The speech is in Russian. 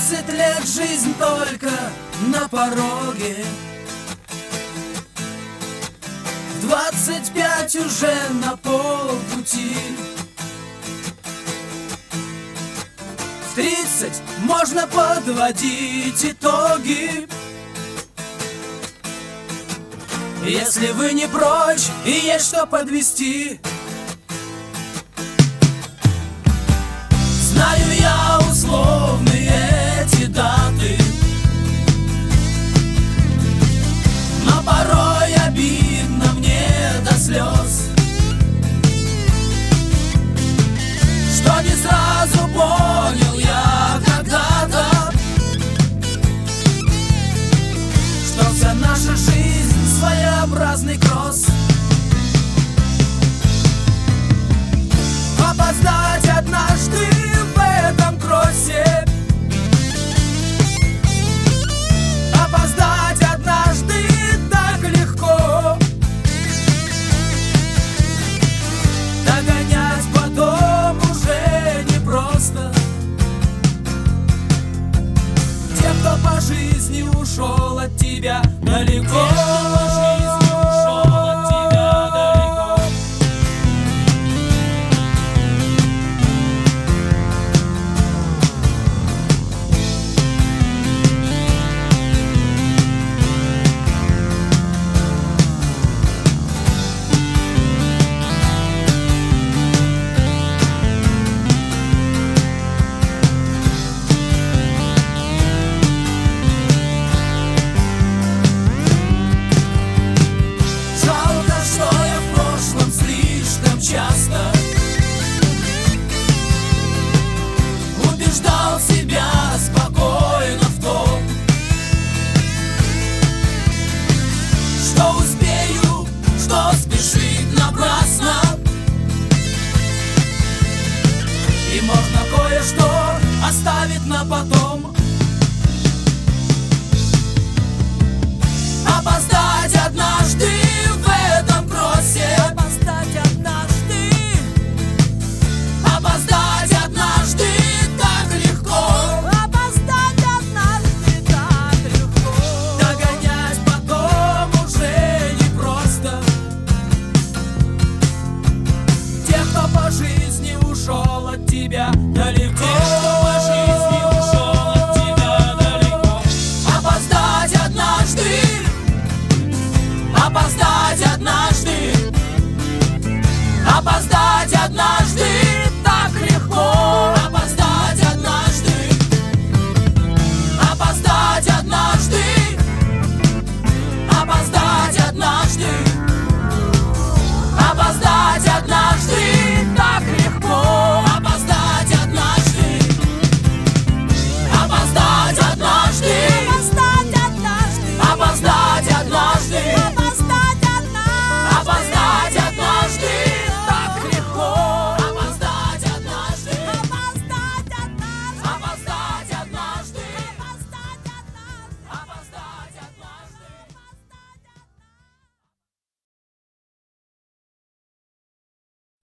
20 лет жизнь только на пороге, в 25 уже на полпути, в 30 можно подводить итоги. Если вы не прочь и есть что подвести, знаю я условные эти даты, но порой обидно мне до слез, что не сразу понял я когда-то, что вся наша жизнь своеобразный кросс. Опоздать однажды в этом кроссе, опоздать однажды так легко, догонять потом уже непросто. Те, кто по жизни ушел от тебя далеко,